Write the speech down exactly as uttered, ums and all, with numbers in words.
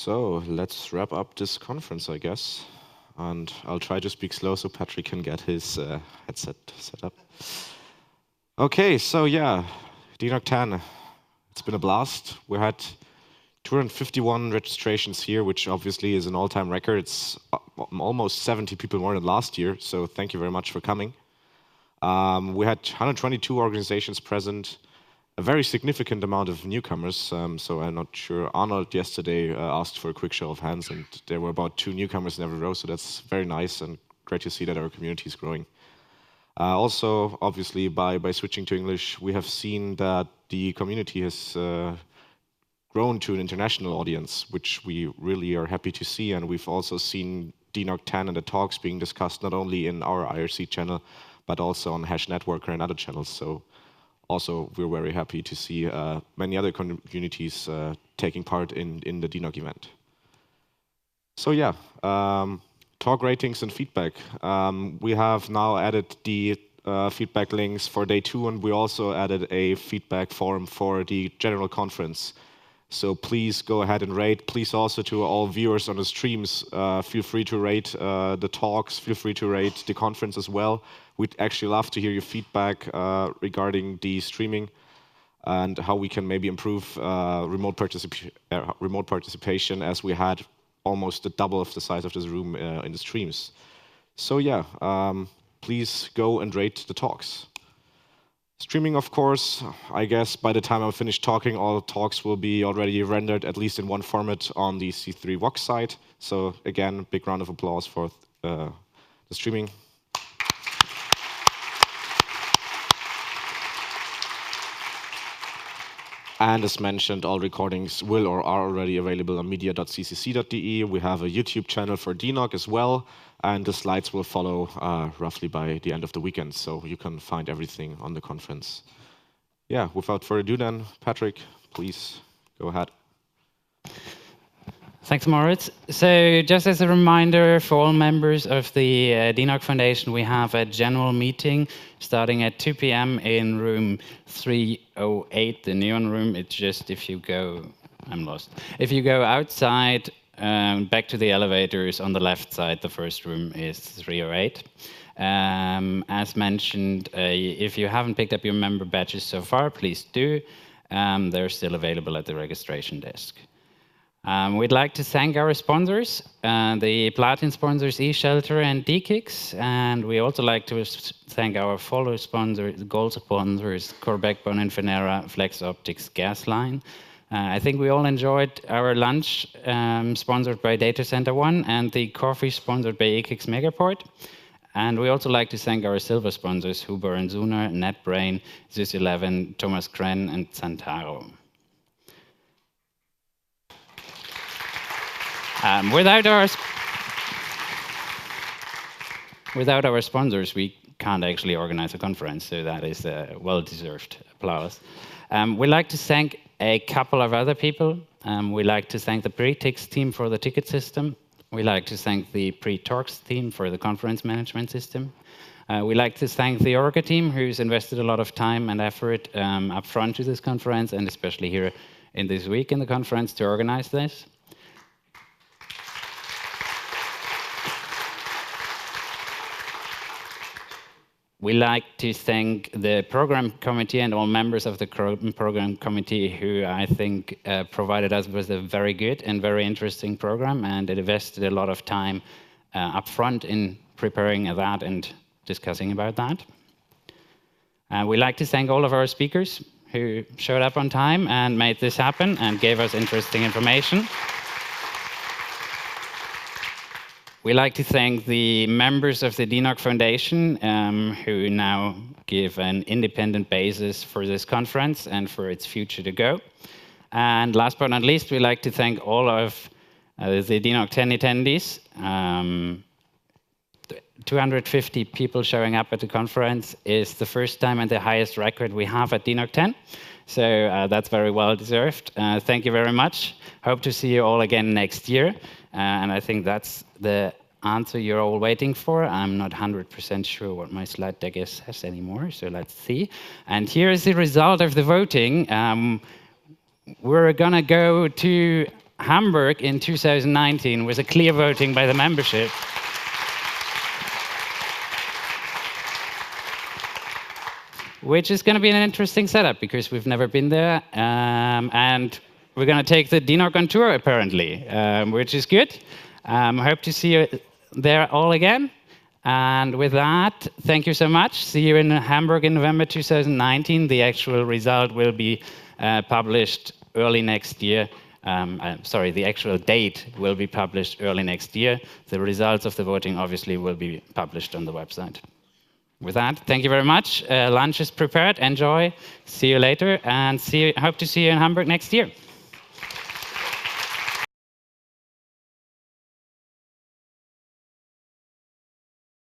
So let's wrap up this conference, I guess. And I'll try to speak slow so Patrick can get his uh, headset set up. Okay, so yeah, D NOC ten. It's been a blast. We had two hundred fifty-one registrations here, which obviously is an all-time record. It's almost seventy people more than last year, so thank you very much for coming. Um, we had one hundred twenty-two organizations present, a very significant amount of newcomers. Um, so I'm not sure. Arnold yesterday uh, asked for a quick show of hands, and there were about two newcomers in every row. So that's very nice and great to see that our community is growing. Uh, also, obviously, by by switching to English, we have seen that the community has uh, grown to an international audience, which we really are happy to see. And we've also seen D NOC ten and the talks being discussed not only in our I R C channel, but also on Hash Networker and other channels. So also, we're very happy to see uh, many other communities uh, taking part in, in the D NOC event. So yeah, um, talk ratings and feedback. Um, we have now added the uh, feedback links for day two, and we also added a feedback form for the general conference. So please go ahead and rate. Please also to all viewers on the streams, uh, feel free to rate uh, the talks, feel free to rate the conference as well. We'd actually love to hear your feedback uh, regarding the streaming and how we can maybe improve uh, remote, particip uh, remote participation, as we had almost the double of the size of this room uh, in the streams. So yeah, um, please go and rate the talks. Streaming, of course, I guess by the time I'm finished talking, all talks will be already rendered, at least in one format, on the C three Vox site. So again, big round of applause for uh, the streaming. And as mentioned, all recordings will or are already available on media dot c c c dot d e. We have a YouTube channel for D NOC as well, and the slides will follow uh, roughly by the end of the weekend, so you can find everything on the conference. Yeah, without further ado then, Patrick, please go ahead. Thanks, Moritz. So just as a reminder for all members of the uh, D NOC Foundation, we have a general meeting starting at two p m in room three oh eight, the neon room. It's just if you go, I'm lost. If you go outside, um, back to the elevators on the left side, the first room is three oh eight. Um, as mentioned, uh, if you haven't picked up your member badges so far, please do. Um, they're still available at the registration desk. Um, we'd like to thank our sponsors, uh, the Platin sponsors eShelter and D Kicks, and we also like to thank our follow sponsors, gold sponsors, Core Backbone, Infinera, Flex Optics, Gasline. Uh, I think we all enjoyed our lunch um, sponsored by Data Center One, and the coffee sponsored by E K X Megaport. And we also like to thank our silver sponsors, Huber and Zuner, NetBrain, Sys eleven, Thomas Kren, and Santaro. Um, without our without our sponsors, we can't actually organize a conference, so that is a well-deserved applause. Um, we'd like to thank a couple of other people. Um, we'd like to thank the Pretix team for the ticket system. We'd like to thank the Pre-Talks team for the conference management system. Uh, we'd like to thank the Orca team, who's invested a lot of time and effort um, up front to this conference, and especially here in this week in the conference to organize this. We like to thank the program committee and all members of the program committee who I think uh, provided us with a very good and very interesting program, and it invested a lot of time uh, up front in preparing that and discussing about that. Uh, we like to thank all of our speakers who showed up on time and made this happen and gave us interesting information. We like to thank the members of the D NOC Foundation um, who now give an independent basis for this conference and for its future to go. And last but not least, we like to thank all of uh, the D NOC ten attendees. Um, two hundred fifty people showing up at the conference is the first time and the highest record we have at D NOC ten. So uh, that's very well deserved. Uh, thank you very much. Hope to see you all again next year. Uh, and I think that's the answer you're all waiting for. I'm not one hundred percent sure what my slide deck is, says anymore, so let's see. And here is the result of the voting. Um, we're going to go to Hamburg in two thousand nineteen was a clear voting by the membership. Which is going to be an interesting setup because we've never been there. Um, and we're going to take the D NOC on tour, apparently, um, which is good. Um, hope to see you there all again. And with that, thank you so much. See you in Hamburg in November two thousand nineteen. The actual result will be uh, published early next year. Um, uh, sorry, the actual date will be published early next year. The results of the voting, obviously, will be published on the website. With that, thank you very much. Uh, lunch is prepared. Enjoy. See you later, and see you, hope to see you in Hamburg next year.